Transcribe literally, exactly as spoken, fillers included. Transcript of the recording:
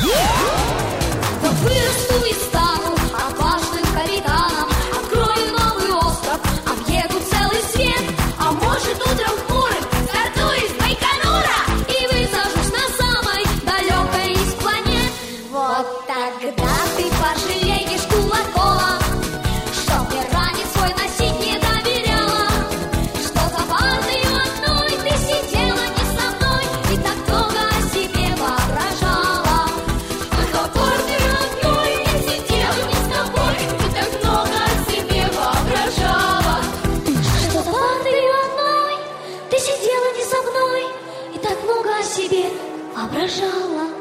Вот вырасту и стану отважным капитаном, открою новый остров, объеду целый свет. А может, утром хмурым стартую из Байконура и высажусь на самой далекой из планет. Вот тогда ты пожалеешь, Кулакова, что мне ранец свой носить не доверяла, что за партою одной ты сидела не со мной и так много о себе воображала. Что за партою одной я сидела не с тобой и так много о себе воображала. Что за партою одной ты сидела не со мной и так много о себе воображала.